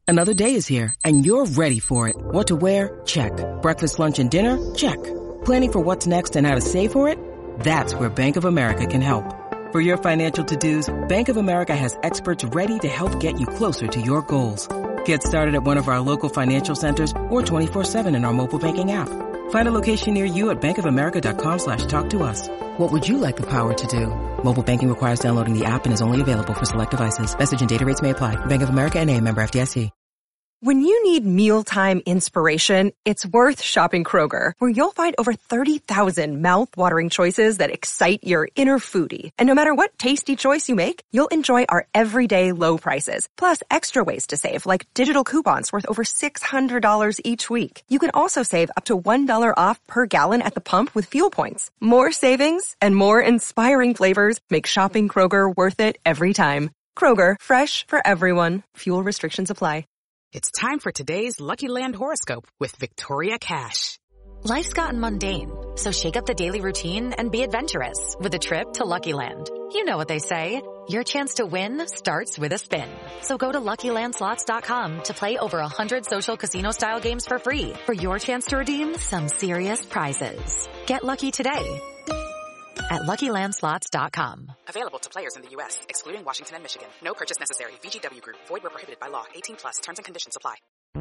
Another day is here, and you're ready for it. What to wear? Check. Breakfast, lunch, and dinner? Check. Planning for what's next and how to save for it? That's where Bank of America can help. For your financial to-dos, Bank of America has experts ready to help get you closer to your goals. Get started at one of our local financial centers or 24/7 in our mobile banking app. Find a location near you at bankofamerica.com/talktous. What would you like the power to do? Mobile banking requires downloading the app and is only available for select devices. Message and data rates may apply. Bank of America NA, member FDIC. When you need mealtime inspiration, it's worth shopping Kroger, where you'll find over 30,000 mouth-watering choices that excite your inner foodie. And no matter what tasty choice you make, you'll enjoy our everyday low prices, plus extra ways to save, like digital coupons worth over $600 each week. You can also save up to $1 off per gallon at the pump with fuel points. More savings and more inspiring flavors make shopping Kroger worth it every time. Kroger, fresh for everyone. Fuel restrictions apply. It's time for today's Lucky Land horoscope with Victoria Cash. Life's gotten mundane, so shake up the daily routine and be adventurous with a trip to Lucky Land. You know what they say, your chance to win starts with a spin. So go to LuckyLandSlots.com to play over 100 social casino-style games for free for your chance to redeem some serious prizes. Get lucky today at LuckyLandSlots.com. Available to players in the U.S., excluding Washington and Michigan. No purchase necessary. VGW Group. Void where prohibited by law. 18 plus. Terms and conditions apply.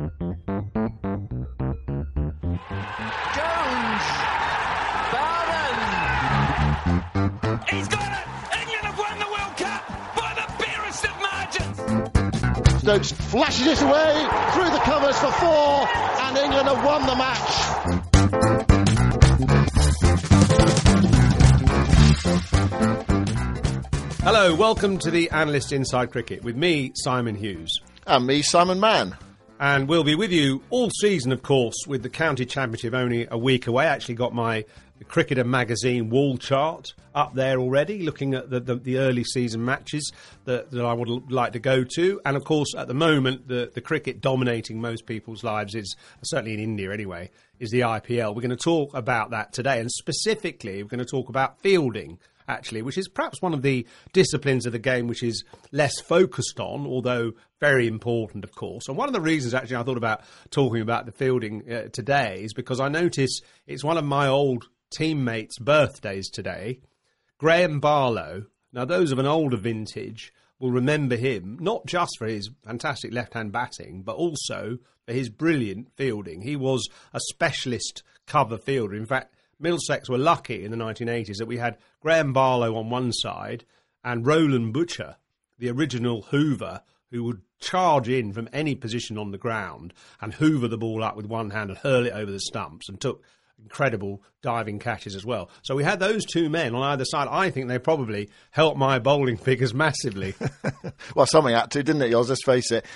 Jones! Bowden! He's got it! England have won the World Cup by the barest of margins! Stokes flashes it away through the covers for 4, and England have won the match. Hello, welcome to the Analyst Inside Cricket with me, Simon Hughes. And me, Simon Mann. And we'll be with you all season, of course, with the County Championship only a week away. I actually got my Cricketer magazine wall chart up there already, looking at the early season matches that I would like to go to. And, of course, at the moment, the cricket dominating most people's lives is, certainly in India anyway, is the IPL. We're going to talk about that today. And specifically, we're going to talk about fielding, actually, which is perhaps one of the disciplines of the game which is less focused on, although very important, of course. And one of the reasons, actually, I thought about talking about the fielding today is because I notice it's one of my old teammates' birthdays today, Graham Barlow. Now, those of an older vintage will remember him, not just for his fantastic left-hand batting, but also for his brilliant fielding. He was a specialist cover fielder. In fact, Middlesex were lucky in the 1980s that we had Graham Barlow on one side and Roland Butcher, the original Hoover, who would charge in from any position on the ground and hoover the ball up with one hand and hurl it over the stumps, and took incredible diving catches as well. So we had those two men on either side. I think they probably helped my bowling figures massively. Well, something had to, didn't it, yours? Let's face it.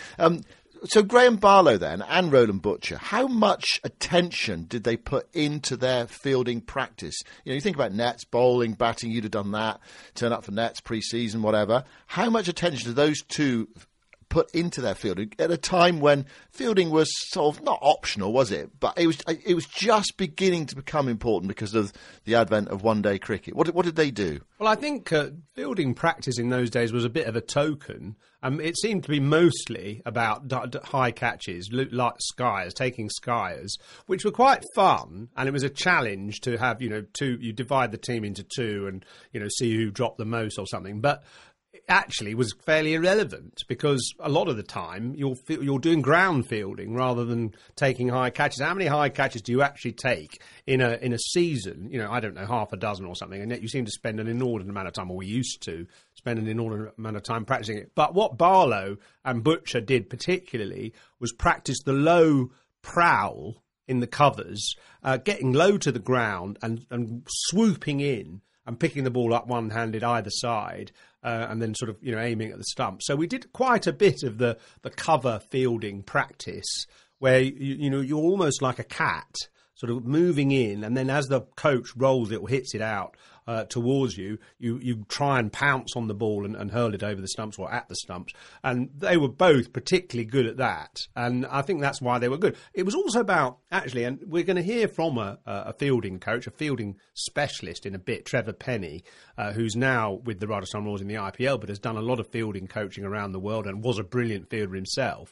So Graham Barlow then and Roland Butcher, how much attention did they put into their fielding practice? You know, you think about nets, bowling, batting, you'd have done that, turn up for nets, pre-season, whatever. How much attention did those two put into their fielding at a time when fielding was sort of not optional, was it? But it was just beginning to become important because of the advent of one-day cricket. What did they do? Well, I think fielding practice in those days was a bit of a token. It seemed to be mostly about high catches, like skiers, taking skiers, which were quite fun. And it was a challenge to have, you divide the team into two and, see who dropped the most or something. But actually was fairly irrelevant because a lot of the time you're doing ground fielding rather than taking high catches. How many high catches do you actually take in a season? I don't know, half a dozen or something, and yet you seem to spend an inordinate amount of time, or we used to spend an inordinate amount of time practicing it. But what Barlow and Butcher did particularly was practice the low prowl in the covers, getting low to the ground and swooping in and picking the ball up one-handed either side, and then sort of, aiming at the stump. So we did quite a bit of the cover fielding practice where, you're almost like a cat, sort of moving in, and then as the coach rolls it or hits it out towards you, you try and pounce on the ball and hurl it over the stumps or at the stumps. And they were both particularly good at that. And I think that's why they were good. It was also about, actually, and we're going to hear from a fielding coach, a fielding specialist in a bit, Trevor Penny, who's now with the Rajasthan Royals in the IPL, but has done a lot of fielding coaching around the world and was a brilliant fielder himself.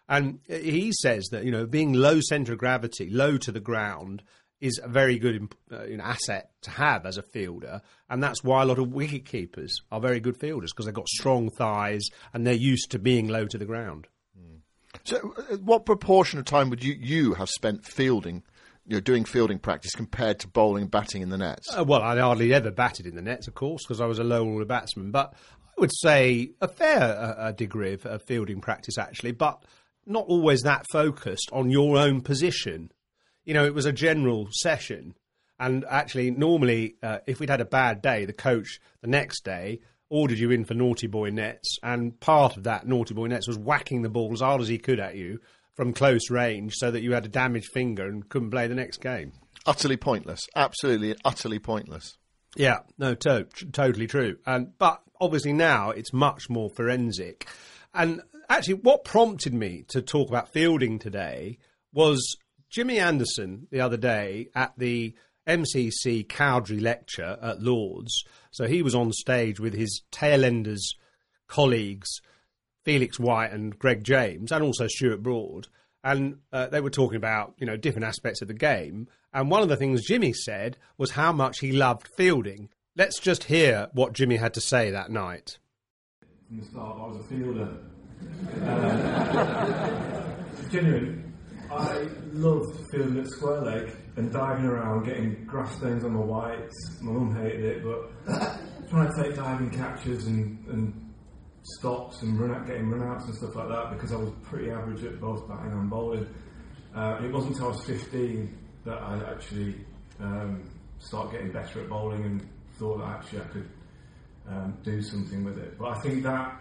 And he says that, being low centre of gravity, low to the ground, is a very good asset to have as a fielder. And that's why a lot of wicket keepers are very good fielders, because they've got strong thighs and they're used to being low to the ground. So what proportion of time would you have spent fielding, doing fielding practice compared to bowling and batting in the nets? Well, I hardly ever batted in the nets, of course, because I was a low-order batsman. But I would say a fair degree of fielding practice, actually, but not always that focused on your own position. It was a general session. And actually, normally, if we'd had a bad day, the coach the next day ordered you in for naughty boy nets. And part of that naughty boy nets was whacking the ball as hard as he could at you from close range so that you had a damaged finger and couldn't play the next game. Utterly pointless. Absolutely, utterly pointless. Yeah, no, totally true. But obviously now it's much more forensic. And actually, what prompted me to talk about fielding today was Jimmy Anderson the other day at the MCC Cowdrey lecture at Lord's. So he was on stage with his tailenders colleagues, Felix White and Greg James, and also Stuart Broad. And they were talking about, different aspects of the game. And one of the things Jimmy said was how much he loved fielding. Let's just hear what Jimmy had to say that night. From the start, I was a fielder. Genuine. I loved fielding at square leg and diving around, getting grass stains on my whites. My mum hated it, but trying to take diving catches and stops and getting run-outs and stuff like that, because I was pretty average at both batting and bowling. It wasn't until I was 15 that I actually started getting better at bowling and thought that actually I could do something with it. But I think that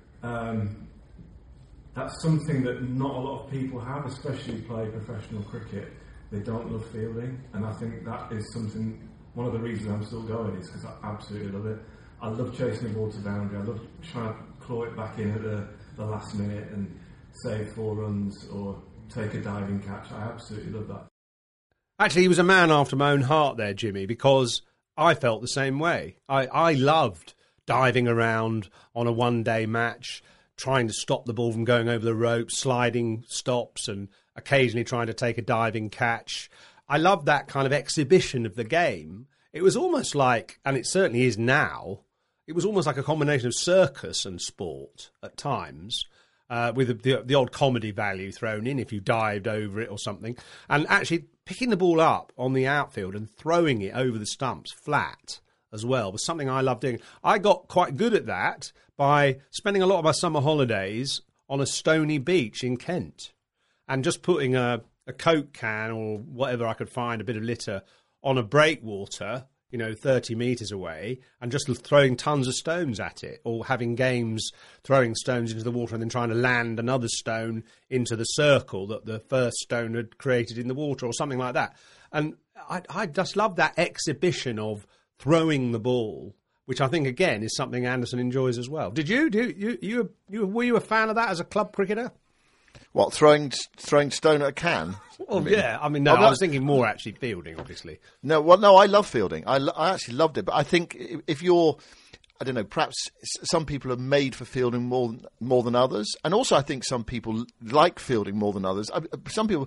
that's something that not a lot of people have, especially play professional cricket. They don't love fielding, and I think that is something, one of the reasons I'm still going is because I absolutely love it. I love chasing the ball to boundary. I love trying to claw it back in at the last minute and save 4 runs or take a diving catch. I absolutely love that. Actually, he was a man after my own heart there, Jimmy, because I felt the same way. I loved diving around on a one-day match, trying to stop the ball from going over the rope, sliding stops and occasionally trying to take a diving catch. I loved that kind of exhibition of the game. It was almost like, and it certainly is now, it was almost like a combination of circus and sport at times, with the odd comedy value thrown in if you dived over it or something. And actually picking the ball up on the outfield and throwing it over the stumps flat as well was something I loved doing. I got quite good at that by spending a lot of my summer holidays on a stony beach in Kent and just putting a Coke can or whatever I could find, a bit of litter, on a breakwater, 30 metres away, and just throwing tons of stones at it, or having games throwing stones into the water and then trying to land another stone into the circle that the first stone had created in the water, or something like that. And I just love that exhibition of throwing the ball, which I think, again, is something Anderson enjoys as well. Did you? Were you a fan of that as a club cricketer? What, throwing stone at a can? Well, yeah. I mean, no, I was thinking more actually fielding, obviously. No, I love fielding. I actually loved it. But I think if you're, I don't know, perhaps some people are made for fielding more than others. And also I think some people like fielding more than others. Some people,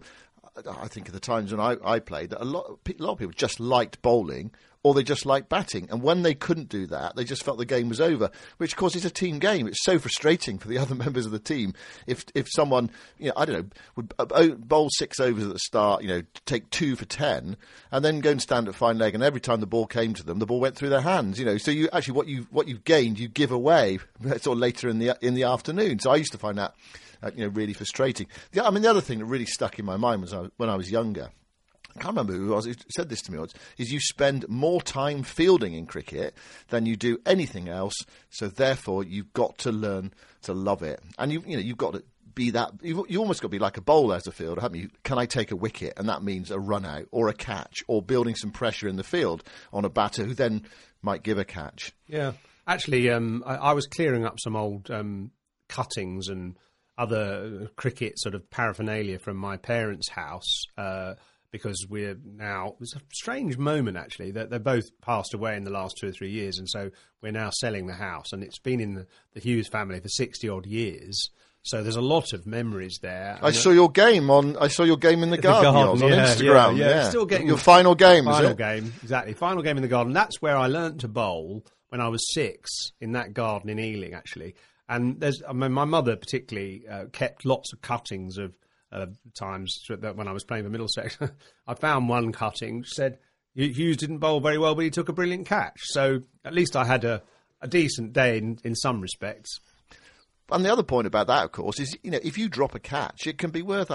I think of the times when I played, that a lot of people just liked bowling, or they just liked batting. And when they couldn't do that, they just felt the game was over, which, of course, is a team game. It's so frustrating for the other members of the team if someone, I don't know, would bowl 6 overs at the start, take 2 for 10, and then go and stand at fine leg, and every time the ball came to them, the ball went through their hands. So you actually what you've gained, you give away sort of later in the afternoon. So I used to find that really frustrating. The other thing that really stuck in my mind was when I was younger. I can't remember who said this to me once, is you spend more time fielding in cricket than you do anything else, so therefore you've got to learn to love it. And you've got to be that, you almost got to be like a bowler as a fielder, haven't you? Can I take a wicket? And that means a run out or a catch or building some pressure in the field on a batter who then might give a catch. Yeah. Actually, I was clearing up some old cuttings and other cricket sort of paraphernalia from my parents' house, because we're now, it was a strange moment actually, that they both passed away in the last 2 or 3 years, and so we're now selling the house, and it's been in the Hughes family for 60 odd years, So there's a lot of memories there. I saw your game in the garden on Instagram. Yeah. Still getting your final game, final is it? game, exactly. Final game in the garden. That's where I learnt to bowl when I was 6 in that garden in Ealing, actually. And my mother particularly kept lots of cuttings of times when I was playing for Middlesex. I found one cutting, said Hughes didn't bowl very well, but he took a brilliant catch. So at least I had a decent day in some respects. And the other point about that, of course, is, if you drop a catch, it can be worth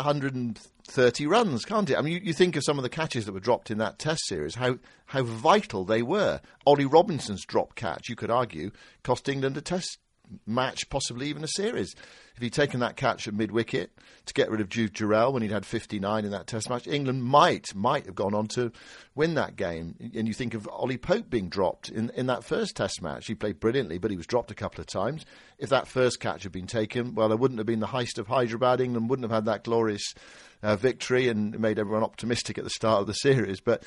130 runs, can't it? I mean, you think of some of the catches that were dropped in that Test series, how vital they were. Ollie Robinson's drop catch, you could argue, cost England a Test match, possibly even a series. If he'd taken that catch at mid-wicket to get rid of Jude Jarrell when he'd had 59 in that Test match, England might have gone on to win that game. And you think of Ollie Pope being dropped in that first Test match. He played brilliantly, but he was dropped a couple of times. If that first catch had been taken, well, there wouldn't have been the heist of Hyderabad. England wouldn't have had that glorious victory and made everyone optimistic at the start of the series. But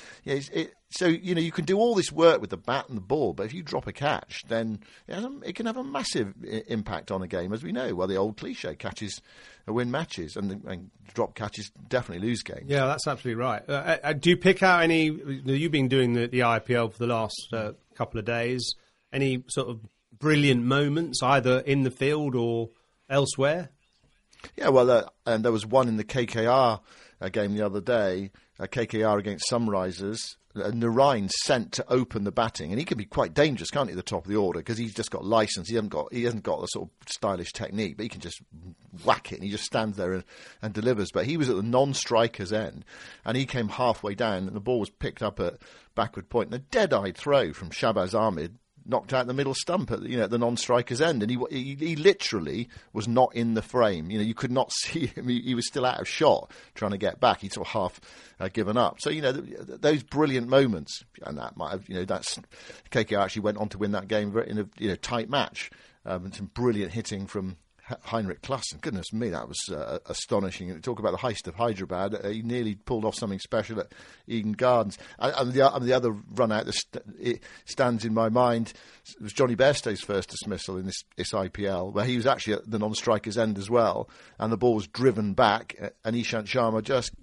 so you can do all this work with the bat and the ball, but if you drop a catch, then it can have a massive impact on a game, as we know. Well, the old cliche, catches win matches, and drop catches definitely lose games. Yeah, that's absolutely right. Do you pick out any? You've been doing the IPL for the last couple of days. Any sort of brilliant moments, either in the field or elsewhere? Yeah, well, and there was one in the KKR game the other day, KKR against Sunrisers. Narain sent to open the batting, and he can be quite dangerous, can't he, at the top of the order, because he's just got license. He hasn't got the sort of stylish technique, but he can just whack it, and he just stands there and delivers. But he was at the non-striker's end, and he came halfway down, and the ball was picked up at backward point, and a dead-eyed throw from Shahbaz Ahmed knocked out the middle stump at the non-striker's end, and he literally was not in the frame. You could not see him. He was still out of shot trying to get back. He'd sort of half given up. So those brilliant moments, and that might have that's KKR actually went on to win that game in a tight match, and some brilliant hitting from Heinrich Klaassen. Goodness me, that was astonishing. Talk about the heist of Hyderabad. He nearly pulled off something special at Eden Gardens. And the other run out that stands in my mind was Johnny Bairstow's first dismissal in this IPL, where he was actually at the non-striker's end as well, and the ball was driven back, and Ishant Sharma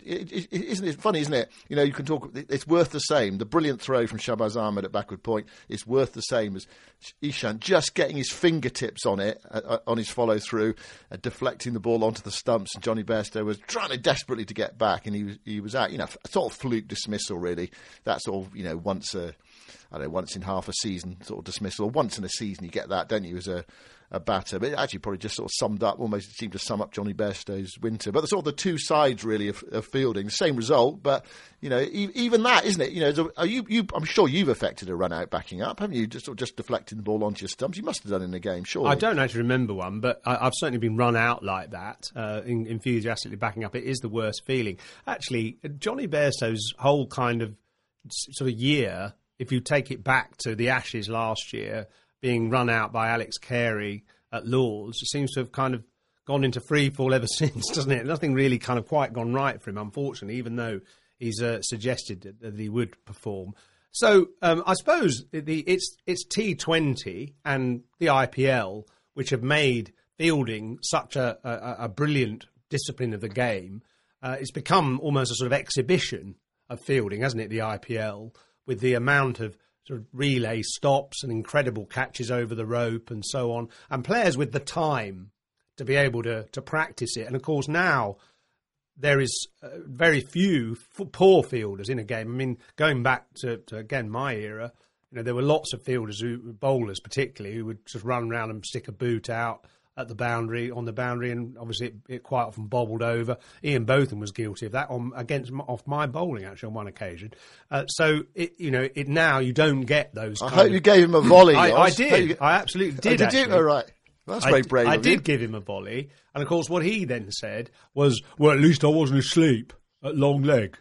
isn't it funny, isn't it? You can talk, it's worth the same. The brilliant throw from Shahbaz Ahmed at backward point is worth the same as Ishant just getting his fingertips on it, on his follow-through, deflecting the ball onto the stumps, and Johnny Bairstow was trying desperately to get back, and he was out. A sort of fluke dismissal, really. That sort of, once in half a season sort of dismissal, or once in a season you get that, don't you, as a batter. But it actually probably just sort of summed up, almost seemed to sum up Johnny Bairstow's winter. But the sort of the two sides, really, of fielding. Same result, but, even that, isn't it? I'm sure you've affected a run out backing up, haven't you? Just deflecting the ball onto your stumps. You must have done in the game, surely. I don't actually remember one, but I've certainly been run out like that, enthusiastically backing up. It is the worst feeling. Actually, Johnny Bairstow's whole kind of sort of year, if you take it back to the Ashes last year, being run out by Alex Carey at Lord's, it seems to have kind of gone into free fall ever since, doesn't it? Nothing really kind of quite gone right for him, unfortunately, even though he's suggested that he would perform. So I suppose it's T20 and the IPL which have made fielding such a brilliant discipline of the game. It's become almost a sort of exhibition of fielding, hasn't it, the IPL, with the amount of sort of relay stops and incredible catches over the rope and so on, and players with the time to be able to practice it. And of course now there is very few poor fielders in a game. I mean, going back to again my era, there were lots of fielders, bowlers particularly, who would just run around and stick a boot out at the boundary, on the boundary, and obviously it quite often bobbled over. Ian Botham was guilty of that off my bowling, actually, on one occasion. So now you don't get those. I hope you gave him a volley. I did. I absolutely did. Did you? Oh, right. That's very brave. I did give him a volley, and of course, what he then said was, "Well, at least I wasn't asleep at long leg."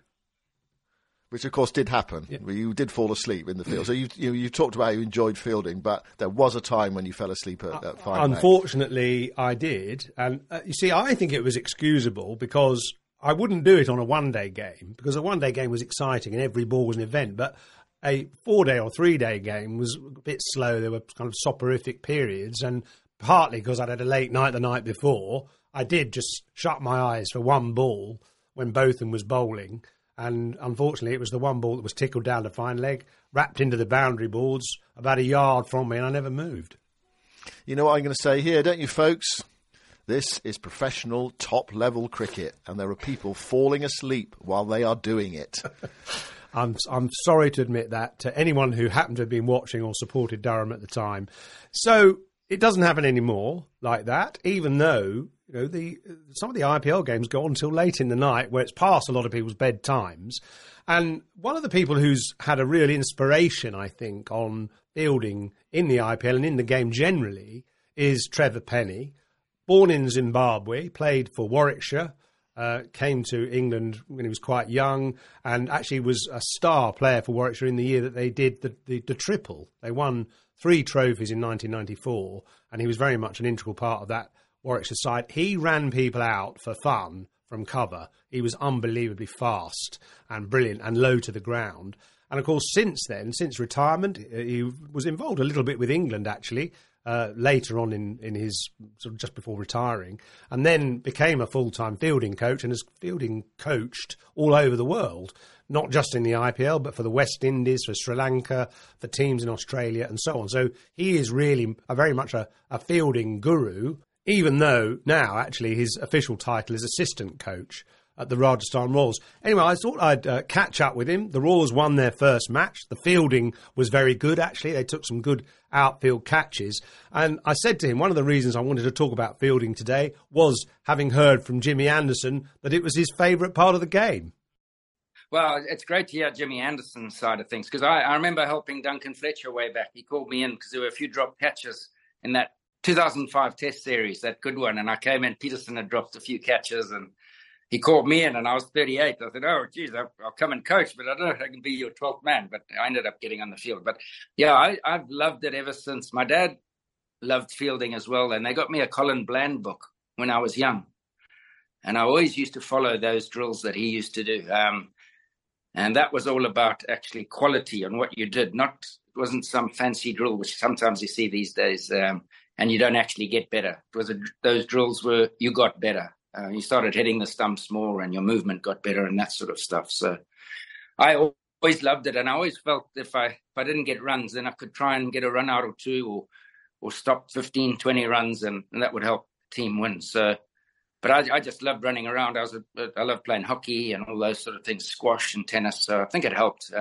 Which, of course, did happen. Yeah. You did fall asleep in the field. So you talked about you enjoyed fielding, but there was a time when you fell asleep at 5. Unfortunately, I did. And you see, I think it was excusable because I wouldn't do it on a one-day game, because a one-day game was exciting and every ball was an event. But a 4-day or 3-day game was a bit slow. There were kind of soporific periods, and partly because I'd had a late night the night before, I did just shut my eyes for one ball when Botham was bowling. And unfortunately, it was the one ball that was tickled down to fine leg, wrapped into the boundary boards about a yard from me, and I never moved. You know what I'm going to say here, don't you, folks? This is professional top-level cricket, and there are people falling asleep while they are doing it. I'm sorry to admit that to anyone who happened to have been watching or supported Durham at the time. So it doesn't happen anymore like that, even though some of the IPL games go on until late in the night, where it's past a lot of people's bedtimes. And one of the people who's had a real inspiration, I think, on fielding in the IPL and in the game generally is Trevor Penny. Born in Zimbabwe, played for Warwickshire, came to England when he was quite young, and actually was a star player for Warwickshire in the year that they did the triple. They won 3 trophies in 1994, and he was very much an integral part of that Warwickshire side. He ran people out for fun from cover. He was unbelievably fast and brilliant and low to the ground. And of course, since retirement, he was involved a little bit with England, actually, later on in his sort of just before retiring, and then became a full-time fielding coach and has fielding coached all over the world, not just in the IPL, but for the West Indies, for Sri Lanka, for teams in Australia, and so on. So he is really very much a fielding guru, even though now actually his official title is assistant coach at the Rajasthan Royals. Anyway, I thought I'd catch up with him. The Royals won their first match. The fielding was very good, actually. They took some good outfield catches. And I said to him, one of the reasons I wanted to talk about fielding today was having heard from Jimmy Anderson that it was his favourite part of the game. Well, it's great to hear Jimmy Anderson's side of things, because I remember helping Duncan Fletcher way back. He called me in because there were a few dropped catches in that 2005 Test series, that good one. And I came in, Peterson had dropped a few catches, and he called me in, and I was 38. I said, oh, geez, I'll come and coach, but I don't know if I can be your 12th man. But I ended up getting on the field. But, yeah, I've loved it ever since. My dad loved fielding as well, and they got me a Colin Bland book when I was young. And I always used to follow those drills that he used to do. And that was all about actually quality and what you did. It wasn't some fancy drill, which sometimes you see these days, and you don't actually get better. It was those drills where you got better. You started hitting the stumps more, and your movement got better, and that sort of stuff. So I always loved it, and I always felt if I didn't get runs, then I could try and get a run out or two, or stop 15, 20 runs, and that would help the team win. So, but I just loved running around. I loved playing hockey and all those sort of things, squash and tennis. So I think it helped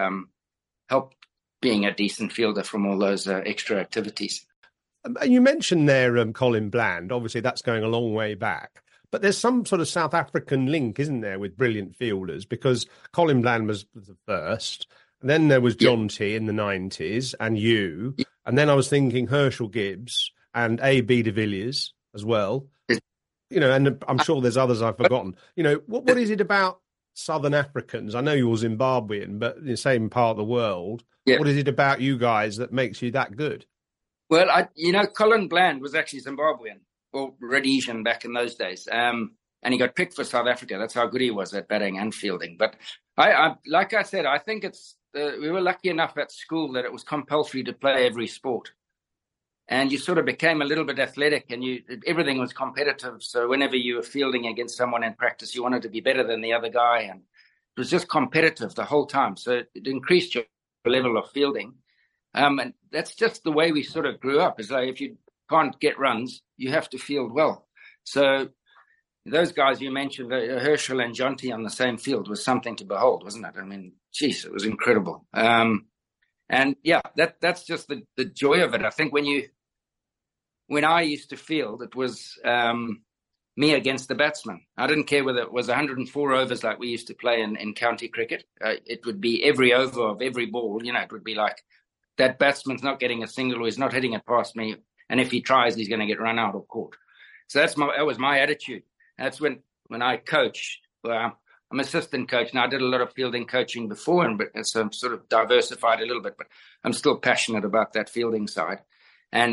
being a decent fielder from all those extra activities. You mentioned there Colin Bland. Obviously, that's going a long way back. But there's some sort of South African link, isn't there, with brilliant fielders? Because Colin Bland was the first. And then there was John T in the 90s, and you. And then I was thinking Herschel Gibbs and A.B. de Villiers as well. And I'm sure there's others I've forgotten. What is it about Southern Africans? I know you're Zimbabwean, but in the same part of the world. Yeah. What is it about you guys that makes you that good? Well, Colin Bland was actually Zimbabwean, or Rhodesian back in those days. And he got picked for South Africa. That's how good he was at batting and fielding. But I like I said, I think it's we were lucky enough at school that it was compulsory to play every sport. And you sort of became a little bit athletic, and everything was competitive. So whenever you were fielding against someone in practice, you wanted to be better than the other guy. And it was just competitive the whole time. So it increased your level of fielding. And that's just the way we sort of grew up. Is like if you can't get runs, you have to field well. So those guys you mentioned, Herschel and Jonty on the same field, was something to behold, wasn't it? I mean, geez, it was incredible. And yeah, that's just the joy of it. I think when I used to field, it was me against the batsman. I didn't care whether it was 104 overs like we used to play in county cricket. It would be every over of every ball. It would be like, that batsman's not getting a single, or he's not hitting it past me. And if he tries, he's going to get run out or caught. So that was my attitude. That's when I coach. Well, I'm assistant coach now. I did a lot of fielding coaching before, so I'm sort of diversified a little bit, but I'm still passionate about that fielding side. And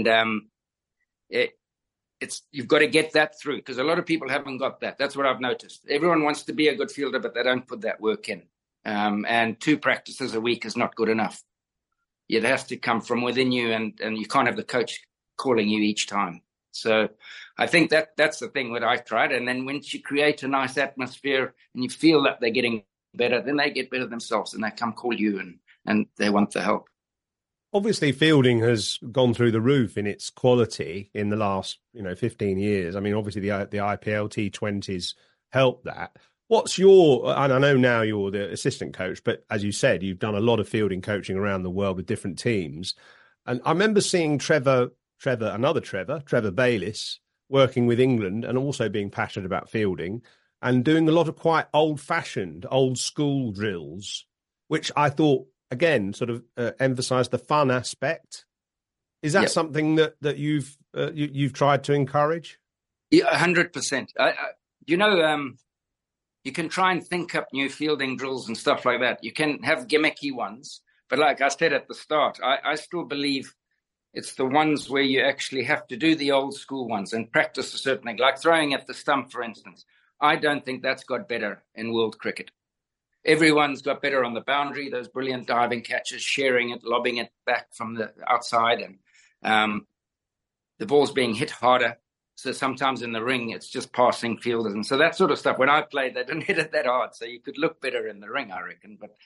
you've got to get that through, because a lot of people haven't got that. That's what I've noticed. Everyone wants to be a good fielder, but they don't put that work in. And 2 practices a week is not good enough. It has to come from within you, and you can't have the coach calling you each time. So I think that's the thing that I've tried. And then once you create a nice atmosphere and you feel that they're getting better, then they get better themselves and they come call you and they want the help. Obviously, fielding has gone through the roof in its quality in the last 15 years. I mean, obviously the IPL T20s helped that. What's your, and I know now you're the assistant coach, but as you said, you've done a lot of fielding coaching around the world with different teams. And I remember seeing Trevor Bayliss working with England and also being passionate about fielding and doing a lot of quite old-fashioned, old-school drills, which I thought, again, sort of emphasised the fun aspect. Is that something that you've tried to encourage? Yeah, 100%. You can try and think up new fielding drills and stuff like that. You can have gimmicky ones, but like I said at the start, I still believe it's the ones where you actually have to do the old school ones and practice a certain thing, like throwing at the stump, for instance. I don't think that's got better in world cricket. Everyone's got better on the boundary, those brilliant diving catches, sharing it, lobbing it back from the outside, and the ball's being hit harder. So sometimes in the ring, it's just passing fielders. And so that sort of stuff, when I played, they didn't hit it that hard. So you could look better in the ring, I reckon. But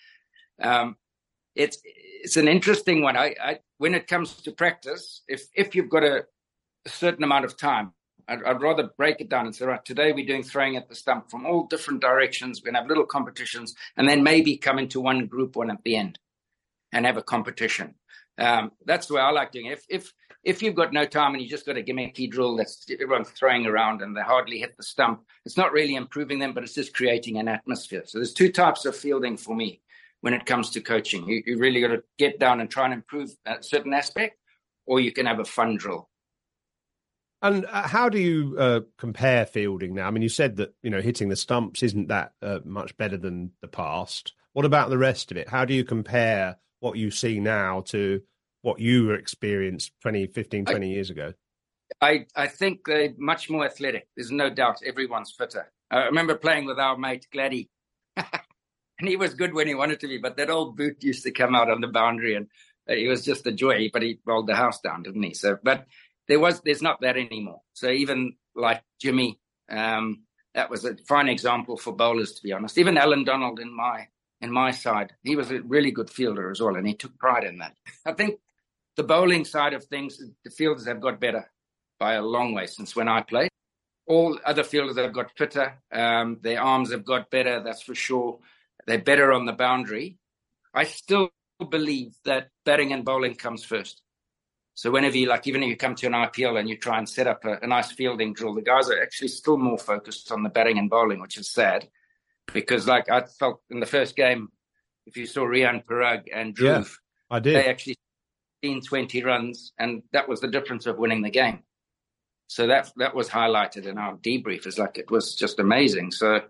it's an interesting one. I when it comes to practice, if you've got a certain amount of time, I'd rather break it down and say, right, today we're doing throwing at the stump from all different directions. We're going to have little competitions and then maybe come into one group one at the end and have a competition. That's the way I like doing it. If you've got no time and you just got a gimmicky drill that's everyone's throwing around and they hardly hit the stump, it's not really improving them, but it's just creating an atmosphere. So there's two types of fielding for me when it comes to coaching. You really got to get down and try and improve a certain aspect, or you can have a fun drill. And how do you compare fielding now? I mean, you said that, hitting the stumps isn't that much better than the past. What about the rest of it? How do you compare what you see now to what you experienced 20 years ago? I think they're much more athletic. There's no doubt everyone's fitter. I remember playing with our mate Gladdy, and he was good when he wanted to be, but that old boot used to come out on the boundary, and he was just a joy, but he rolled the house down, didn't he? So, but there's not that anymore. So even like Jimmy, that was a fine example for bowlers, to be honest. Even Alan Donald in my side, he was a really good fielder as well, and he took pride in that. I think the bowling side of things, the fielders have got better by a long way since when I played. All other fielders have got fitter. Their arms have got better, that's for sure. They're better on the boundary. I still believe that batting and bowling comes first. So whenever even if you come to an IPL and you try and set up a nice fielding drill, the guys are actually still more focused on the batting and bowling, which is sad. Because I felt in the first game, if you saw Rian Parag and Dhruv, I did. They actually 20 runs, and that was the difference of winning the game. So that was highlighted in our debrief. It was just amazing. So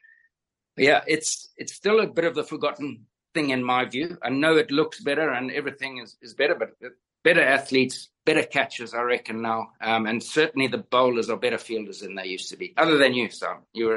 yeah, it's still a bit of the forgotten thing in my view. I know it looks better and everything is better, but better athletes, better catchers, I reckon now. And certainly the bowlers are better fielders than they used to be, other than you, Sam.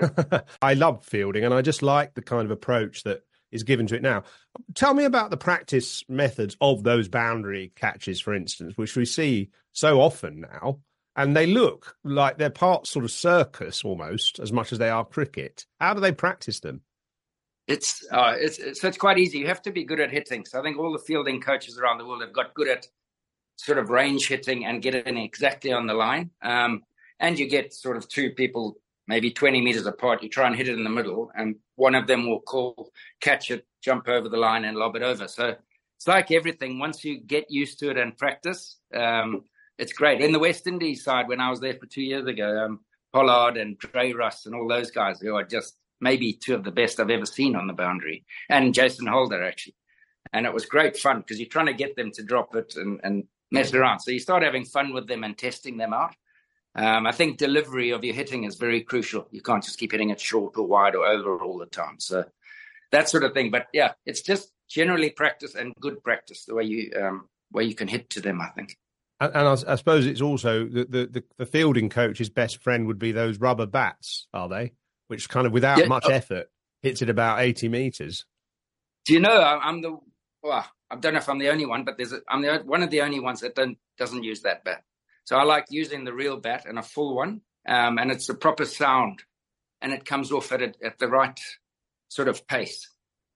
I love fielding, and I just like the kind of approach that is given to it now. Tell me about the practice methods of those boundary catches, for instance, which we see so often now. And they look like they're part sort of circus almost, as much as they are cricket. How do they practice them? It's quite easy. You have to be good at hitting. So I think all the fielding coaches around the world have got good at sort of range hitting and getting exactly on the line. And you get sort of two people, maybe 20 meters apart. You try and hit it in the middle, and one of them will catch it, jump over the line and lob it over. So it's like everything. Once you get used to it and practice, it's great. In the West Indies side, when I was there for 2 years ago, Pollard and Dre Russ and all those guys who are just maybe two of the best I've ever seen on the boundary, and Jason Holder, actually. And it was great fun because you're trying to get them to drop it and mess around. So you start having fun with them and testing them out. I think delivery of your hitting is very crucial. You can't just keep hitting it short or wide or over all the time. So that sort of thing. But yeah, it's just generally practice and good practice, the way you can hit to them, I think. And I suppose it's also the fielding coach's best friend would be those rubber bats, are they? Which kind of, without much effort, hits it about 80 meters. Do you know, I don't know if I'm the only one, but I'm one of the only ones that doesn't use that bat. So I like using the real bat and a full one, and it's a proper sound, and it comes off at the right sort of pace.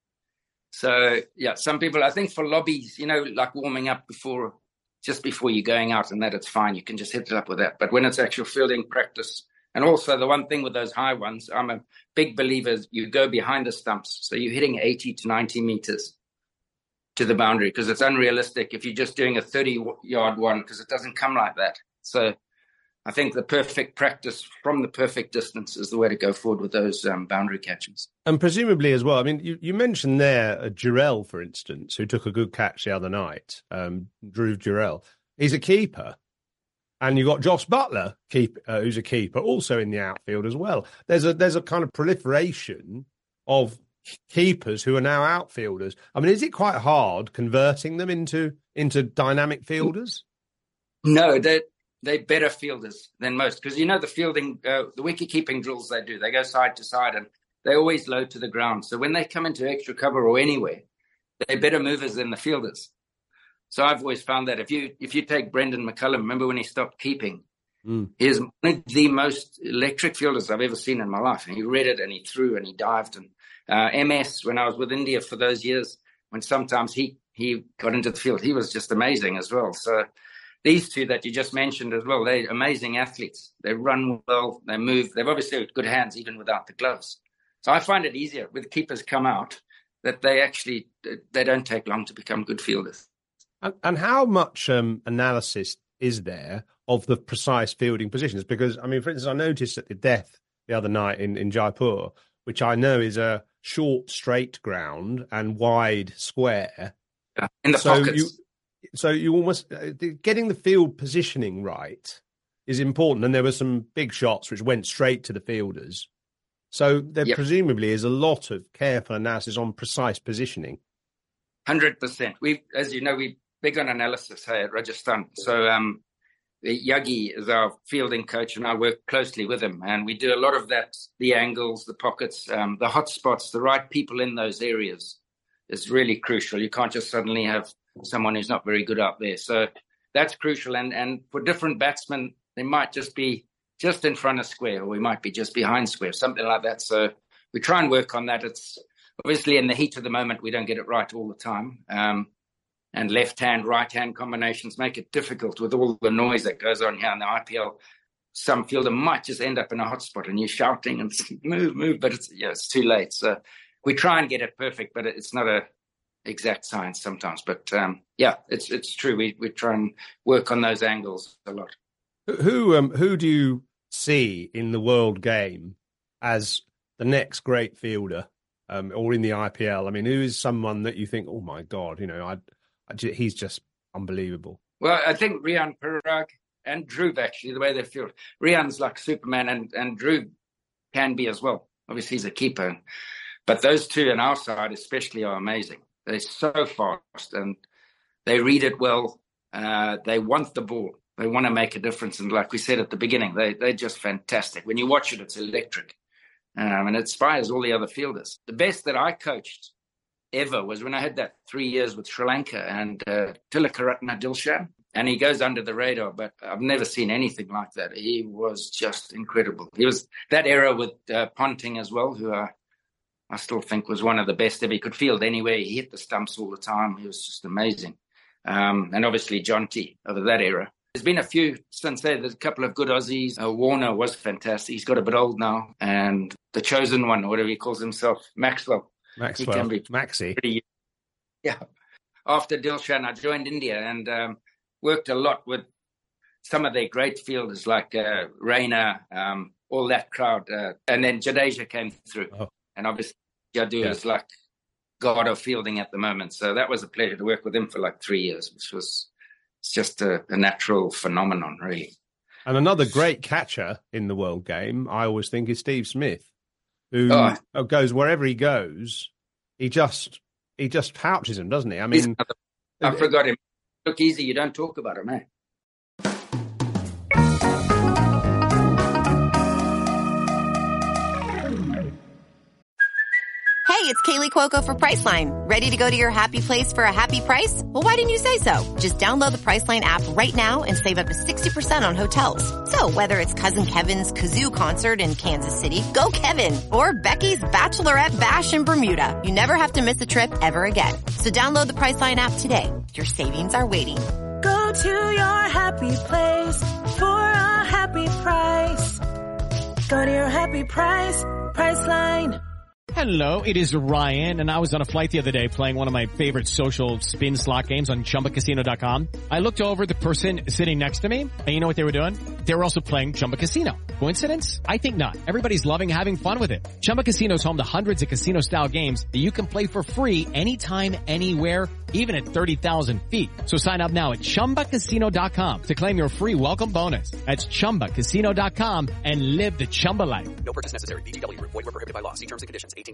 So, yeah, some people, I think for lobbies, like warming up just before you're going out and that, it's fine. You can just hit it up with that. But when it's actual fielding practice, and also the one thing with those high ones, I'm a big believer, you go behind the stumps. So you're hitting 80 to 90 meters to the boundary, because it's unrealistic if you're just doing a 30-yard one, because it doesn't come like that. So I think the perfect practice from the perfect distance is the way to go forward with those boundary catches. And presumably as well, I mean, you mentioned there Jarrell, for instance, who took a good catch the other night, Drew Jarrell. He's a keeper. And you've got Josh Butler, who's a keeper, also in the outfield as well. There's a kind of proliferation of keepers who are now outfielders. I mean, is it quite hard converting them into dynamic fielders? No, they're better fielders than most, because the fielding, the wicket-keeping drills they do, they go side to side and they always low to the ground. So when they come into extra cover or anywhere, they're better movers than the fielders. So I've always found that if you take Brendan McCullum, remember when he stopped keeping? He's one of the most electric fielders I've ever seen in my life. And he read it and he threw and he dived. And MS, when I was with India for those years, when sometimes he got into the field, he was just amazing as well. So these two that you just mentioned as well, they're amazing athletes. They run well, they move. They've obviously got good hands even without the gloves. So I find it easier with keepers come out that they don't take long to become good fielders. And how much analysis is there of the precise fielding positions? Because, I mean, for instance, I noticed at the death the other night in Jaipur, which I know is a short, straight ground and wide square. Yeah, in the pockets. So you almost getting the field positioning right is important. And there were some big shots which went straight to the fielders. So there presumably is a lot of careful analysis on precise positioning. 100%. As you know, we big on analysis here at Rajasthan. So Yagi is our fielding coach, and I work closely with him. And we do a lot of that, the angles, the pockets, the hot spots, the right people in those areas is really crucial. You can't just suddenly have someone who's not very good out there. So that's crucial. And for different batsmen, they might just be just in front of square, or we might be just behind square, something like that. So we try and work on that. It's obviously in the heat of the moment, we don't get it right all the time. And left-hand, right-hand combinations make it difficult with all the noise that goes on here in the IPL. Some fielder might just end up in a hot spot and you're shouting and move, but it's too late. So we try and get it perfect, but it's not a exact science sometimes. But it's true. We try and work on those angles a lot. Who do you see in the world game as the next great fielder, or in the IPL? I mean, who is someone that you think, oh my God, he's just unbelievable? Well, I think Rian Parag and Dhruv, actually, the way they field. Rian's like Superman, and Dhruv can be as well. Obviously, he's a keeper. But those two on our side especially are amazing. They're so fast, and they read it well. They want the ball. They want to make a difference. And like we said at the beginning, they're just fantastic. When you watch it, it's electric. And it inspires all the other fielders. The best that I coached ever was when I had that 3 years with Sri Lanka and Tilakaratne Dilshan. And he goes under the radar, but I've never seen anything like that. He was just incredible. He was that era with Ponting as well, who I still think was one of the best ever. He could field anywhere. He hit the stumps all the time. He was just amazing. And obviously Jonty over that era. There's been a few since then. There's a couple of good Aussies. Warner was fantastic. He's got a bit old now. And the chosen one, or whatever he calls himself, Maxwell. He can be Maxi. Pretty, yeah. After Dilshan, I joined India and worked a lot with some of their great fielders like Raina, all that crowd. And then Jadeja came through. Oh. And obviously Jadoo is like god of fielding at the moment. So that was a pleasure to work with him for like 3 years, which was just a natural phenomenon, really. And another great catcher in the world game, I always think, is Steve Smith, who goes wherever he goes. He just pouches him, doesn't he? I mean, I forgot him. Look easy, you don't talk about him, eh? it's Kaylee Cuoco for Priceline. Ready to go to your happy place for a happy price? Well, why didn't you say so? Just download the Priceline app right now and save up to 60% on hotels. So whether it's Cousin Kevin's Kazoo Concert in Kansas City, go Kevin, or Becky's Bachelorette Bash in Bermuda, you never have to miss a trip ever again. So download the Priceline app today. Your savings are waiting. Go to your happy place for a happy price. Go to your happy price, Priceline. Hello, it is Ryan, and I was on a flight the other day playing one of my favorite social spin slot games on ChumbaCasino.com. I looked over at the person sitting next to me, and you know what they were doing? They were also playing Chumba Casino. Coincidence? I think not. Everybody's loving having fun with it. Chumba Casino is home to hundreds of casino-style games that you can play for free anytime, anywhere, even at 30,000 feet. So sign up now at ChumbaCasino.com to claim your free welcome bonus. That's ChumbaCasino.com and live the Chumba life. No purchase necessary. VGW Group. Void where prohibited by law. See terms and conditions. 18+.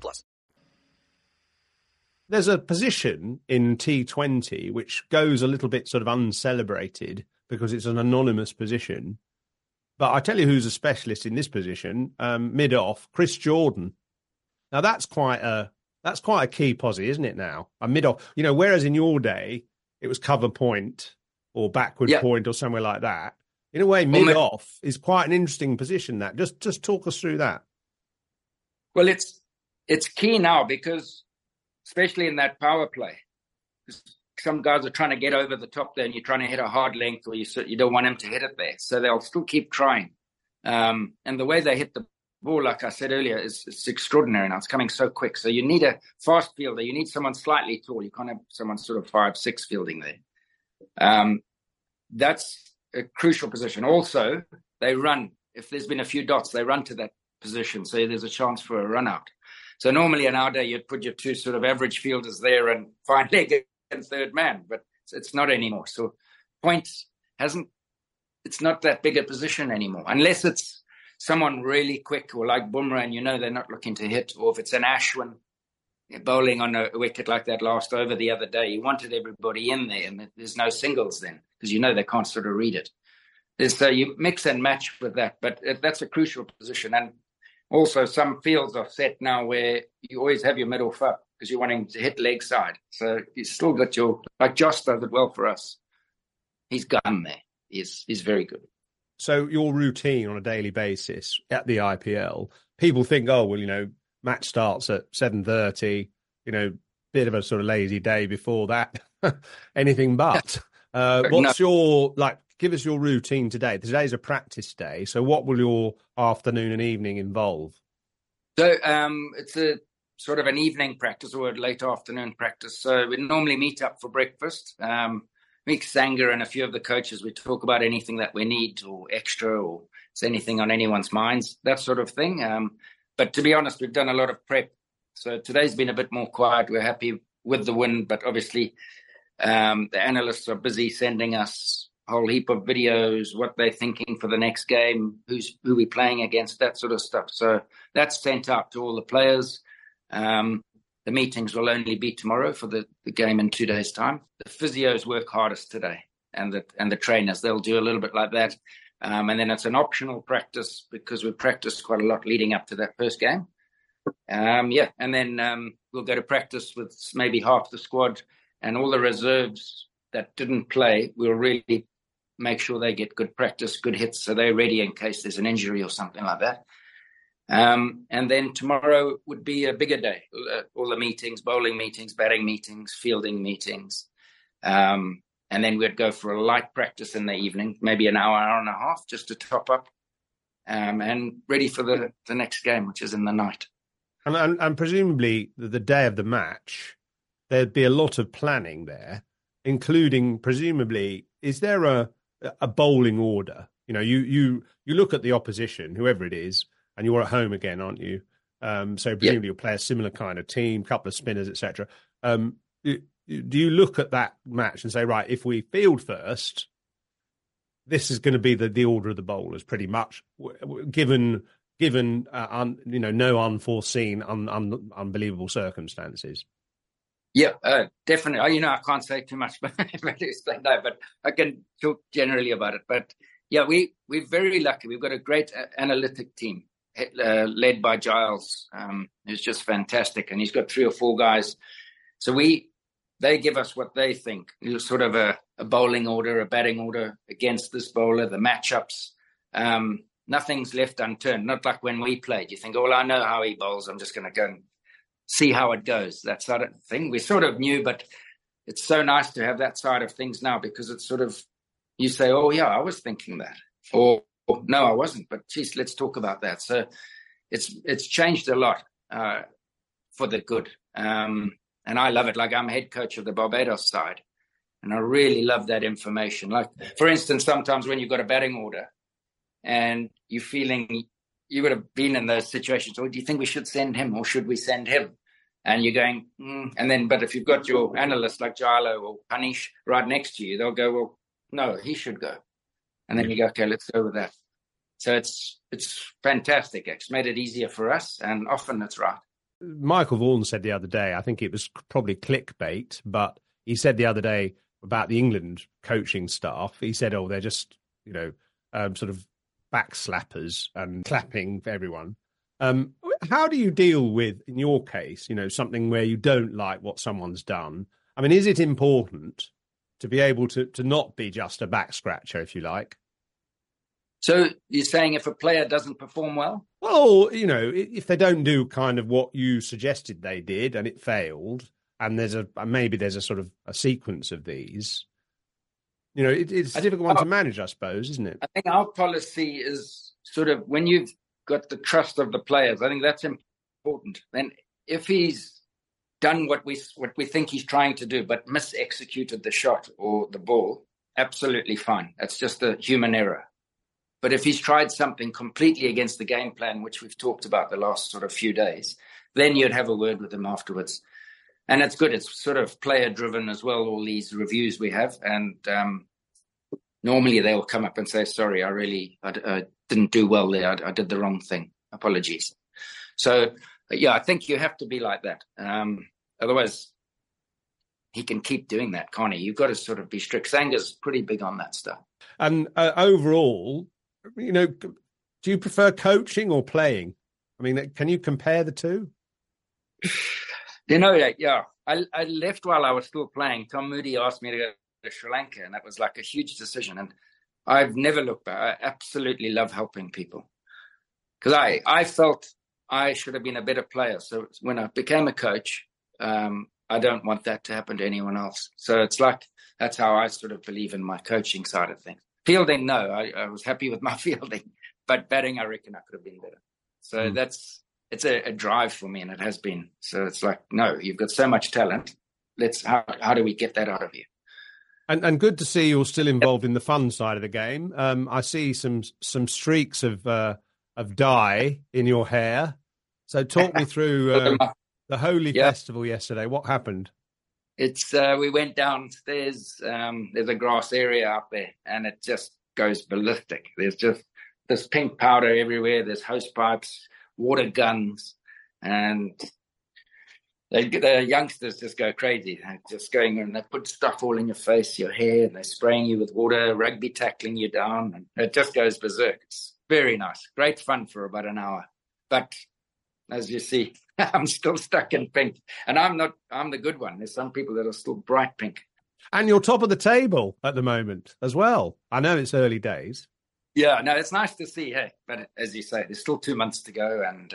There's a position in T20 which goes a little bit sort of uncelebrated because it's an anonymous position. But I tell you who's a specialist in this position, mid-off, Chris Jordan. Now that's quite a key posse, isn't it now? A mid-off. You know, whereas in your day, it was cover point or backward point or somewhere like that. In a way, mid-off is quite an interesting position, that. Just talk us through that. Well, it's key now because, especially in that power play, some guys are trying to get over the top there and you're trying to hit a hard length or you don't want him to hit it there. So they'll still keep trying. And the way they hit the ball, like I said earlier, it's extraordinary now. It's coming so quick. So you need a fast fielder. You need someone slightly tall. You can't have someone sort of 5'6" fielding there. That's a crucial position. Also, they run. If there's been a few dots, they run to that position. So there's a chance for a run out. So normally in our day, you'd put your two sort of average fielders there and find leg and third man, but it's not anymore. So points it's not that big a position anymore, unless it's someone really quick or like Bumrah and you know they're not looking to hit, or if it's an Ashwin bowling on a wicket like that last over the other day, you wanted everybody in there and there's no singles then because you know they can't sort of read it. So you mix and match with that, but that's a crucial position. And also some fields are set now where you always have your middle up because you're wanting to hit leg side. So you still got like Josh does it well for us. He's gone there. He's very good. So your routine on a daily basis at the IPL, people think, oh, well, you know, match starts at 7:30, you know, bit of a sort of lazy day before that, anything but. Give us your routine today. Today's a practice day. So what will your afternoon and evening involve? So it's a sort of an evening practice or a late afternoon practice. So we normally meet up for breakfast. Mick Sanger and a few of the coaches, we talk about anything that we need or extra or it's anything on anyone's minds, that sort of thing. But to be honest, we've done a lot of prep. So today's been a bit more quiet. We're happy with the win, but obviously the analysts are busy sending us a whole heap of videos, what they're thinking for the next game, who we're playing against, that sort of stuff. So that's sent out to all the players. The meetings will only be tomorrow for the game in 2 days' time. The physios work hardest today, and the trainers, they'll do a little bit like that. And then it's an optional practice because we've practiced quite a lot leading up to that first game. And then we'll go to practice with maybe half the squad, and all the reserves that didn't play, we'll really make sure they get good practice, good hits, so they're ready in case there's an injury or something like that. And then tomorrow would be a bigger day. All the meetings, bowling meetings, batting meetings, fielding meetings. And then we'd go for a light practice in the evening, maybe an hour and a half, just to top up, and ready for the next game, which is in the night. And presumably the day of the match, there'd be a lot of planning there, including presumably, is there a bowling order? You know, you look at the opposition, whoever it is, and you're at home again, aren't you? So presumably you'll play a similar kind of team, couple of spinners, etc. Do you look at that match and say, right, if we field first, this is going to be the order of the bowlers, pretty much, given no unforeseen, unbelievable circumstances? Yeah, definitely. I can't say too much about explain that, but I can talk generally about it. But yeah, we're very lucky. We've got a great analytic team. led by Giles, who's just fantastic. And he's got 3 or 4 guys. So they give us what they think. It's sort of a bowling order, a batting order against this bowler, the matchups. Nothing's left unturned. Not like when we played. You think, oh, well, I know how he bowls. I'm just going to go and see how it goes. That sort of thing. We sort of knew, but it's so nice to have that side of things now, because it's sort of, you say, oh, yeah, I was thinking that. Or no, I wasn't. But, geez, let's talk about that. So it's changed a lot for the good. And I love it. Like, I'm head coach of the Barbados side, and I really love that information. Like, for instance, sometimes when you've got a batting order and you're feeling, you would have been in those situations, or do you think we should send him or should we send him? And you're going, and then, but if you've got your analyst like Jalo or Panish right next to you, they'll go, well, no, he should go. And then you go, okay, let's go with that. So it's fantastic. It's made it easier for us, and often it's right. Michael Vaughan said the other day, I think it was probably clickbait, but he said the other day about the England coaching staff. He said, oh, they're just, sort of backslappers and clapping for everyone. How do you deal with, in your case, something where you don't like what someone's done? I mean, is it important to be able to not be just a back scratcher, if you like? So you're saying if a player doesn't perform well? Well, if they don't do kind of what you suggested they did and it failed, and maybe there's a sort of a sequence of these, it's a difficult one to manage, I suppose, isn't it? I think our policy is sort of, when you've got the trust of the players, I think that's important. Then if he's done what we think he's trying to do, but mis-executed the shot or the ball, absolutely fine. That's just a human error. But if he's tried something completely against the game plan, which we've talked about the last sort of few days, then you'd have a word with him afterwards. And it's good. It's sort of player-driven as well, all these reviews we have. And normally they'll come up and say, sorry, I didn't do well there. I did the wrong thing. Apologies. So, yeah, I think you have to be like that. Otherwise, he can keep doing that, can't he? You've got to sort of be strict. Sanga's pretty big on that stuff. And overall, do you prefer coaching or playing? I mean, can you compare the two? Yeah. I left while I was still playing. Tom Moody asked me to go to Sri Lanka, and that was like a huge decision. And I've never looked back. I absolutely love helping people, because I felt I should have been a better player. So when I became a coach, I don't want that to happen to anyone else. So it's like, that's how I sort of believe in my coaching side of things. Fielding, no, I was happy with my fielding, but batting, I reckon I could have been better. So it's a drive for me, and it has been. So it's like, no, you've got so much talent. How do we get that out of you? And good to see you're still involved in the fun side of the game. I see some streaks of dye in your hair. So talk me through the Holy Festival yesterday. What happened? It's we went downstairs. There's a grass area out there, and it just goes ballistic. There's just this pink powder everywhere. There's hose pipes, water guns, and the youngsters just go crazy. They're just going, and they put stuff all in your face, your hair, and they're spraying you with water, rugby tackling you down, and it just goes berserk. It's very nice. Great fun for about an hour. But as you see, I'm still stuck in pink, and I'm the good one. There's some people that are still bright pink. And you're top of the table at the moment as well. I know it's early days. Yeah, no, it's nice to see, hey. But as you say, there's still 2 months to go, and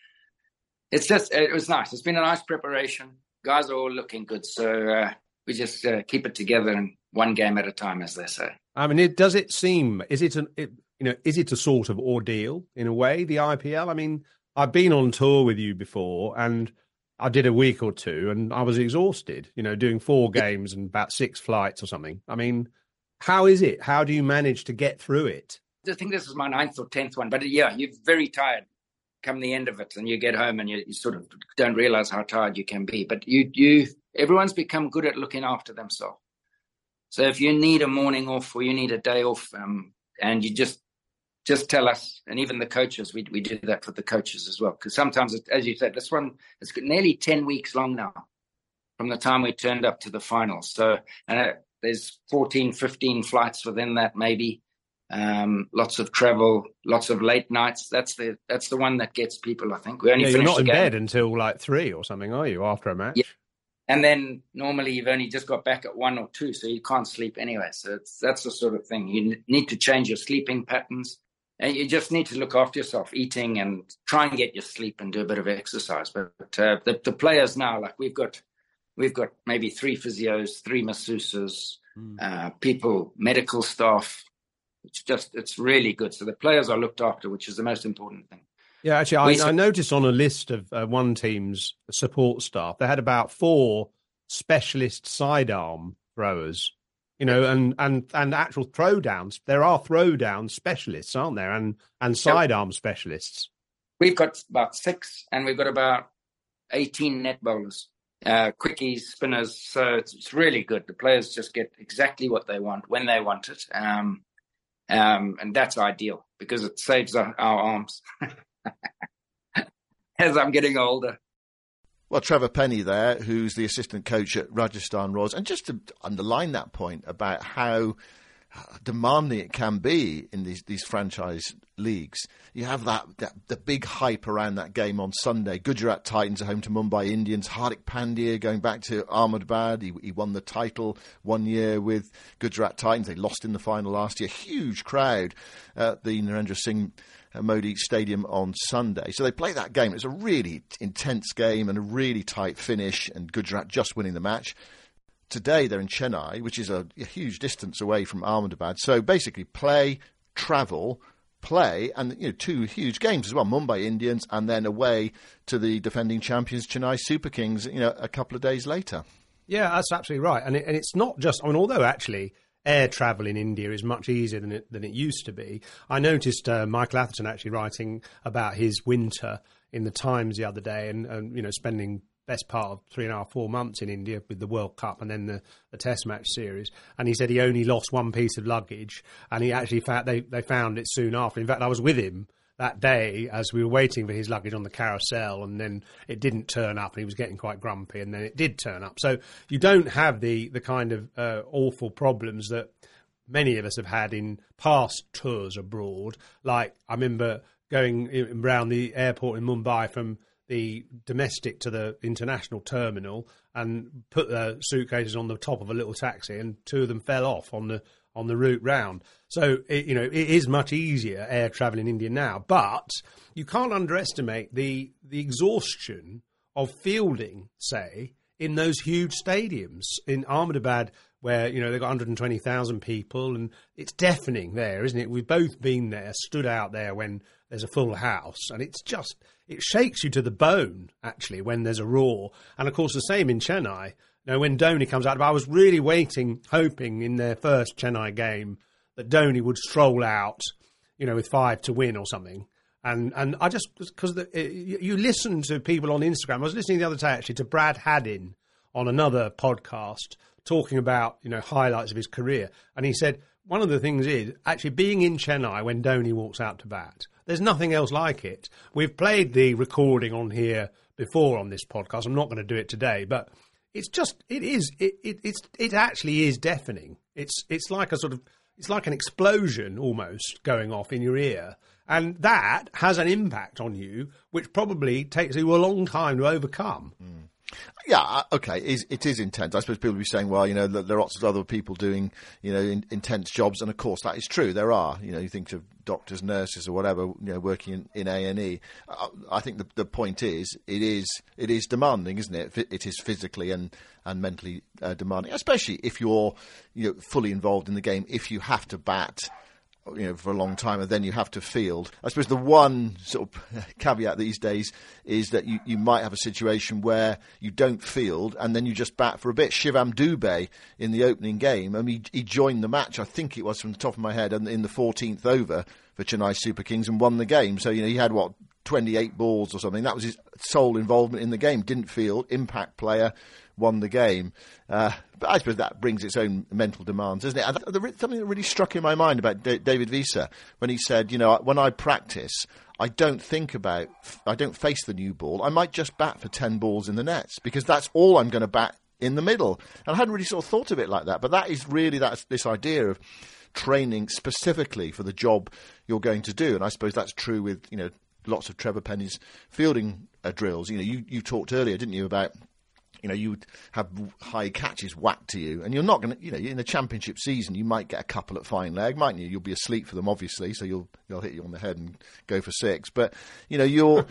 it was nice. It's been a nice preparation. Guys are all looking good, so we just keep it together, and one game at a time, as they say. I mean, is it a sort of ordeal in a way, the IPL? I mean, I've been on tour with you before, and I did a week or two, and I was exhausted, doing 4 games and about 6 flights or something. I mean, how is it? How do you manage to get through it? I think this is my 9th or 10th one, but yeah, you're very tired come the end of it, and you get home and you sort of don't realize how tired you can be. But everyone's become good at looking after themselves. So if you need a morning off or you need a day off, and you just tell us, and even the coaches, we do that for the coaches as well. Because sometimes, as you said, this one is nearly 10 weeks long now from the time we turned up to the finals. So there's 14, 15 flights within that maybe. lots of travel, lots of late nights. That's the one that gets people, I think. We only you're not in the game bed until like 3 or something, are you, after a match? Yeah. And then normally you've only just got back at 1 or 2, so you can't sleep anyway. So that's the sort of thing. You need to change your sleeping patterns. And you just need to look after yourself, eating, and try and get your sleep and do a bit of exercise. But the players now, like we've got maybe 3 physios, 3 masseuses, people, medical staff. It's really good. So the players are looked after, which is the most important thing. Yeah, actually, I noticed on a list of one team's support staff, they had about 4 specialist sidearm throwers. You know, and actual throwdowns. There are throwdown specialists, aren't there? And sidearm specialists. We've got about 6, and we've got about 18 net bowlers, quickies, spinners. So it's really good. The players just get exactly what they want when they want it, and that's ideal because it saves our arms as I'm getting older. Well, Trevor Penny there, who's the assistant coach at Rajasthan Royals. And just to underline that point about how demanding it can be in these franchise leagues, you have the big hype around that game on Sunday. Gujarat Titans are home to Mumbai Indians. Hardik Pandya going back to Ahmedabad. He won the title 1 year with Gujarat Titans. They lost in the final last year. Huge crowd at the Narendra Singh Modi Stadium on Sunday. So they play that game. It's a really intense game and a really tight finish, and Gujarat just winning the match. Today they're in Chennai, which is a huge distance away from Ahmedabad. So basically play, travel, play, and 2 huge games as well. Mumbai Indians and then away to the defending champions Chennai Super Kings, a couple of days later. Yeah, that's absolutely right. And it's not just, although actually air travel in India is much easier than it used to be. I noticed Michael Atherton actually writing about his winter in the Times the other day, and spending best part of 3.5, 4 months in India with the World Cup and then the Test match series. And he said he only lost 1 piece of luggage, and he actually found they found it soon after. In fact, I was with him that day as we were waiting for his luggage on the carousel, and then it didn't turn up, and he was getting quite grumpy, and then it did turn up. So you don't have the kind of awful problems that many of us have had in past tours abroad. Like, I remember going around the airport in Mumbai from the domestic to the international terminal and put the suitcases on the top of a little taxi, and 2 of them fell off on the route round. So, it is much easier air travel in India now, but you can't underestimate the exhaustion of fielding, say, in those huge stadiums. In Ahmedabad, where, they've got 120,000 people, and it's deafening there, isn't it? We've both been there, stood out there when there's a full house, and it shakes you to the bone, actually, when there's a roar. And, of course, the same in Chennai. When Dhoni comes out, I was really hoping in their first Chennai game that Dhoni would stroll out, with 5 to win or something. And I just, because you listen to people on Instagram. I was listening the other day, actually, to Brad Haddin on another podcast talking about, highlights of his career. And he said, one of the things is actually being in Chennai when Dhoni walks out to bat. There's nothing else like it. We've played the recording on here before on this podcast. I'm not going to do it today, but it actually is deafening. It's like it's like an explosion almost going off in your ear, and that has an impact on you, which probably takes you a long time to overcome. Yeah, okay, it is intense. I suppose people will be saying, well, there are lots of other people doing, intense jobs, and of course that is true. There are, you think of doctors, nurses, or whatever, working in A&E. I think the point is, it is demanding, isn't it? It is physically and mentally demanding, especially if you're, fully involved in the game. If you have to bat, for a long time, and then you have to field. I suppose the one sort of caveat these days is that you might have a situation where you don't field and then you just bat for a bit. Shivam Dubey in the opening game, he joined the match, I think it was from the top of my head, in the 14th over for Chennai Super Kings and won the game. So, he had, 28 balls or something. That was his sole involvement in the game. Didn't field, impact player, won the game. But I suppose that brings its own mental demands, doesn't it? And something that really struck in my mind about David Wiese when he said, when I practice, I don't face the new ball. I might just bat for 10 balls in the nets because that's all I'm going to bat in the middle. And I hadn't really sort of thought of it like that. But that is really, that's this idea of training specifically for the job you're going to do. And I suppose that's true with, lots of Trevor Penny's fielding drills. You talked earlier, didn't you, about, you would have high catches whacked to you, and you're not going to, in the championship season, you might get a couple at fine leg, mightn't you? You'll be asleep for them, obviously, so they'll hit you on the head and go for 6. But, it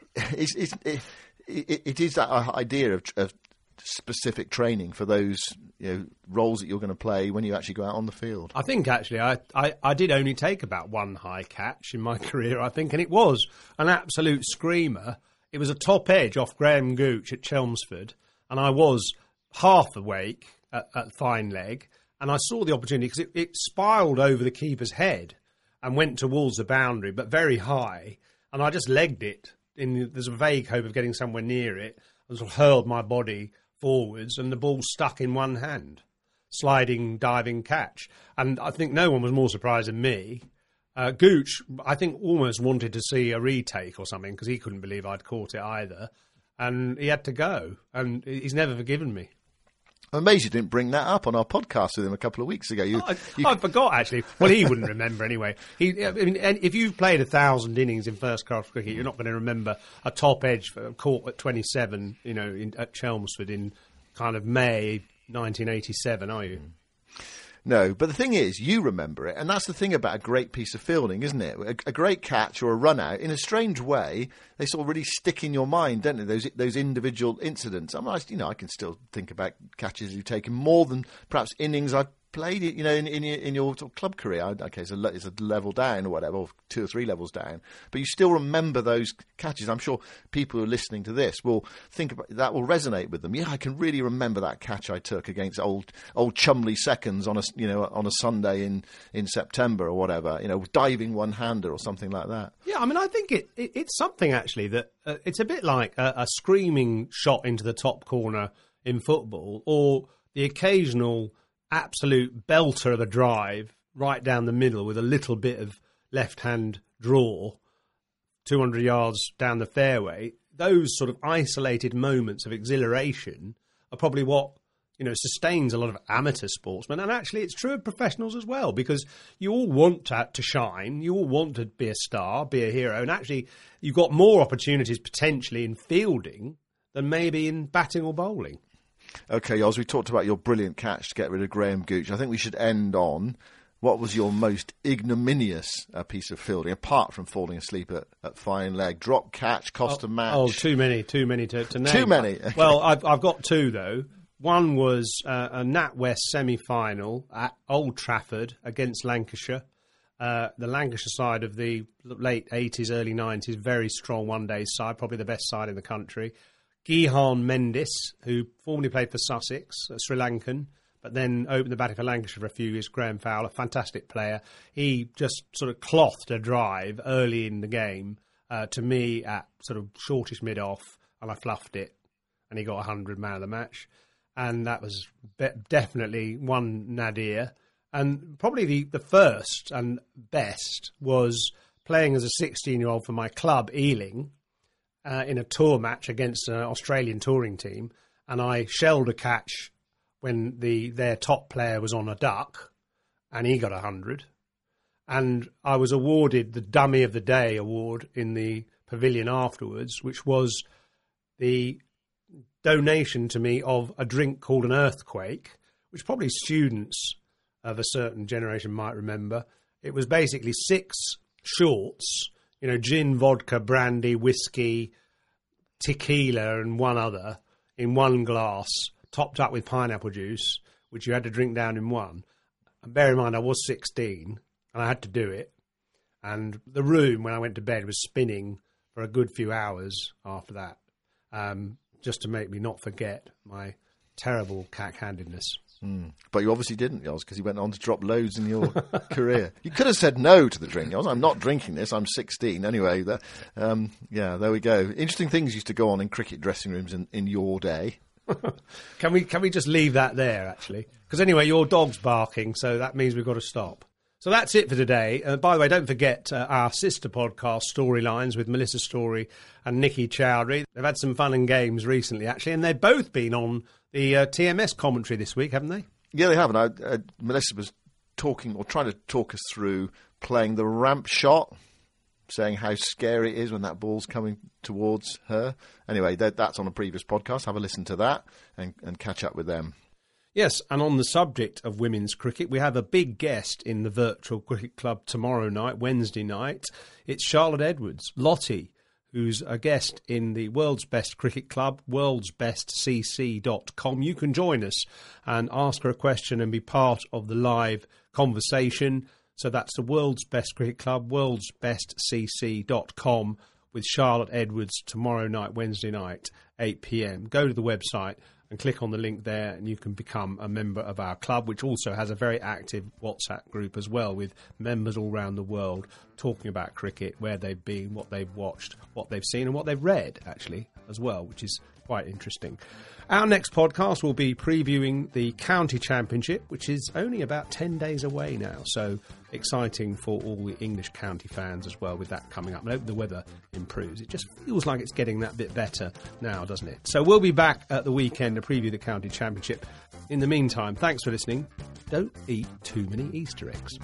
is that idea of specific training for those roles that you're going to play when you actually go out on the field. I think actually I did only take about one high catch in my career, I think, and it was an absolute screamer. It was a top edge off Graham Gooch at Chelmsford, and I was half awake at fine leg, and I saw the opportunity because it spiraled over the keeper's head and went towards the boundary, but very high, and I just legged it. There's a vague hope of getting somewhere near it, and sort of hurled my body forwards, and the ball stuck in one hand. Sliding, diving catch. And I think no one was more surprised than me. Gooch, I think, almost wanted to see a retake or something because he couldn't believe I'd caught it either. And he had to go. And he's never forgiven me. I'm amazed you didn't bring that up on our podcast with him a couple of weeks ago. I forgot, actually. Well, he wouldn't remember anyway. If you've played 1,000 innings in first-class cricket, you're not going to remember a top edge caught at 27, at Chelmsford in kind of May 1987, are you? No, but the thing is, you remember it, and that's the thing about a great piece of fielding, isn't it? A great catch or a run-out, in a strange way, they sort of really stick in your mind, don't they, those individual incidents. I can still think about catches you've taken more than perhaps innings I've played, in your sort of club career. Okay, it's a level down or whatever, or 2 or 3 levels down, but you still remember those catches. I'm sure people who are listening to this will think about that, will resonate with them. Yeah, I can really remember that catch I took against old Chumley Seconds on a Sunday in September or whatever, diving one-hander or something like that. Yeah, I think it's something actually that it's a bit like a screaming shot into the top corner in football, or the occasional absolute belter of a drive right down the middle with a little bit of left-hand draw 200 yards down the fairway. Those sort of isolated moments of exhilaration are probably what sustains a lot of amateur sportsmen, and actually it's true of professionals as well, because you all want to shine, you all want to be a star, be a hero, and actually you've got more opportunities potentially in fielding than maybe in batting or bowling. OK, Oz, we talked about your brilliant catch to get rid of Graham Gooch. I think we should end on what was your most ignominious piece of fielding, apart from falling asleep at fine leg. Drop catch, cost a match. Oh, too many to name. Too many. Well, I've got 2, though. One was a NatWest semi-final at Old Trafford against Lancashire. The Lancashire side of the late 80s, early 90s, very strong one-day side, probably the best side in the country. Gihan Mendis, who formerly played for Sussex, Sri Lankan, but then opened the batting for Lancashire for a few years. Graham Fowler, fantastic player. He just sort of clothed a drive early in the game to me at sort of shortish mid-off, and I fluffed it, and he got 100 man of the match. And that was definitely one nadir. And probably the first and best was playing as a 16-year-old for my club, Ealing, in a tour match against an Australian touring team, and I shelled a catch when their top player was on a duck, and he got 100. And I was awarded the Dummy of the Day award in the pavilion afterwards, which was the donation to me of a drink called an Earthquake, which probably students of a certain generation might remember. It was basically 6 shorts, gin, vodka, brandy, whiskey, tequila and one other in one glass, topped up with pineapple juice, which you had to drink down in one. And bear in mind, I was 16 and I had to do it. And the room, when I went to bed, was spinning for a good few hours after that, just to make me not forget my terrible cack-handedness. But you obviously didn't, Yoz, because you went on to drop loads in your career. You could have said no to the drink, Yoz. I'm not drinking this. I'm 16. Anyway, there we go. Interesting things used to go on in cricket dressing rooms in your day. Can we just leave that there, actually? Because anyway, your dog's barking, so that means we've got to stop. So that's it for today. By the way, don't forget our sister podcast, Storylines, with Melissa Story and Nikki Chowdhury. They've had some fun and games recently, actually, and they've both been on the TMS commentary this week, haven't they? Yeah, they have. And Melissa was talking or trying to talk us through playing the ramp shot, saying how scary it is when that ball's coming towards her. Anyway, that's on a previous podcast. Have a listen to that and catch up with them. Yes, and on the subject of women's cricket, we have a big guest in the Virtual Cricket Club tomorrow night, Wednesday night. It's Charlotte Edwards, Lottie, who's a guest in the World's Best Cricket Club, worldsbestcc.com. You can join us and ask her a question and be part of the live conversation. So that's the World's Best Cricket Club, worldsbestcc.com, with Charlotte Edwards tomorrow night, Wednesday night, 8 p.m. Go to the website and click on the link there, and you can become a member of our club, which also has a very active WhatsApp group as well, with members all around the world talking about cricket, where they've been, what they've watched, what they've seen, and what they've read, actually, as well, which is quite interesting. Our next podcast will be previewing the County Championship, which is only about 10 days away now. So exciting for all the English county fans as well, with that coming up. And I hope the weather improves. It just feels like it's getting that bit better now, doesn't it? So we'll be back at the weekend to preview the County Championship. In the meantime, thanks for listening. Don't eat too many Easter eggs.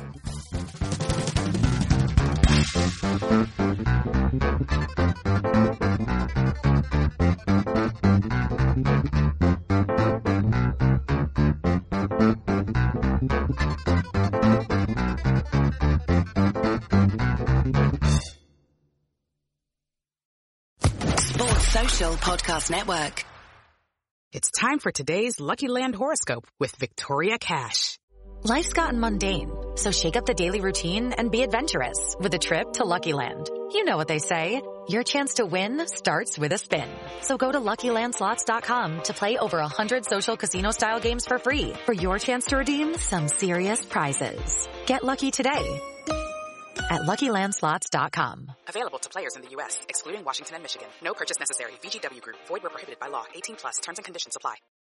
Social Podcast Network. It's time for today's Lucky Land horoscope with Victoria Cash. Life's gotten mundane, so shake up the daily routine and be adventurous with a trip to Lucky Land. You know what they say, your chance to win starts with a spin. So go to LuckyLandSlots.com to play over 100 social casino-style games for free for your chance to redeem some serious prizes. Get lucky today at LuckyLandSlots.com. Available to players in the U.S., excluding Washington and Michigan. No purchase necessary. VGW Group. Void where prohibited by law. 18+. Terms and conditions apply.